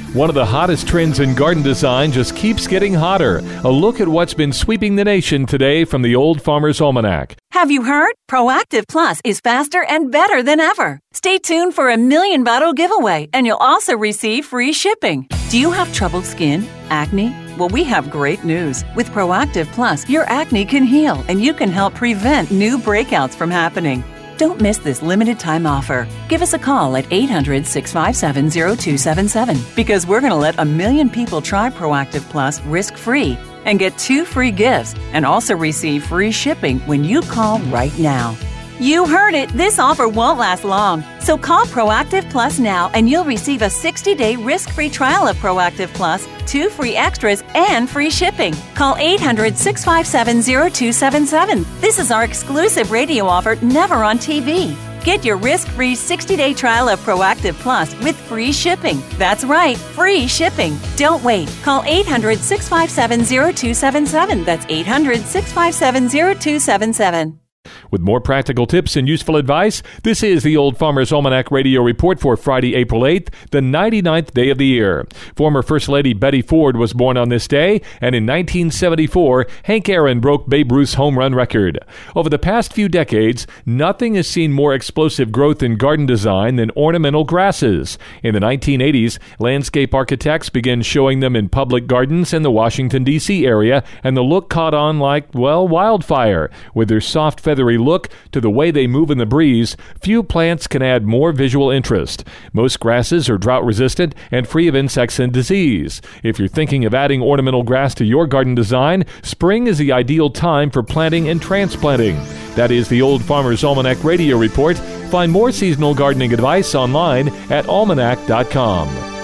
One of the hottest trends in garden design just keeps getting hotter. A look at what's been sweeping the nation today from the Old Farmer's Almanac. Have you heard? Proactive Plus is faster and better than ever. Stay tuned for a 1,000,000 bottle giveaway, and you'll also receive free shipping. Do you have troubled skin? Acne? Well, we have great news. With Proactive Plus, your acne can heal, and you can help prevent new breakouts from happening. Don't miss this limited time offer. Give us a call at 800-657-0277 because we're going to let 1,000,000 people try Proactive Plus risk-free and get 2 free gifts and also receive free shipping when you call right now. You heard it. This offer won't last long. So call Proactive Plus now and you'll receive a 60-day risk-free trial of Proactive Plus, 2 free extras, and free shipping. Call 800-657-0277. This is our exclusive radio offer, never on TV. Get your risk-free 60-day trial of Proactive Plus with free shipping. That's right, free shipping. Don't wait. Call 800-657-0277. That's 800-657-0277. With more practical tips and useful advice, this is the Old Farmer's Almanac Radio Report for Friday, April 8th, the 99th day of the year. Former First Lady Betty Ford was born on this day, and in 1974, Hank Aaron broke Babe Ruth's home run record. Over the past few decades, nothing has seen more explosive growth in garden design than ornamental grasses. In the 1980s, landscape architects began showing them in public gardens in the Washington, D.C. area, and the look caught on like, well, wildfire. With their soft, feathery look to the way they move in the breeze, few plants can add more visual interest. Most grasses are drought-resistant and free of insects and disease. If you're thinking of adding ornamental grass to your garden design, spring is the ideal time for planting and transplanting. That is the Old Farmer's Almanac Radio Report. Find more seasonal gardening advice online at almanac.com.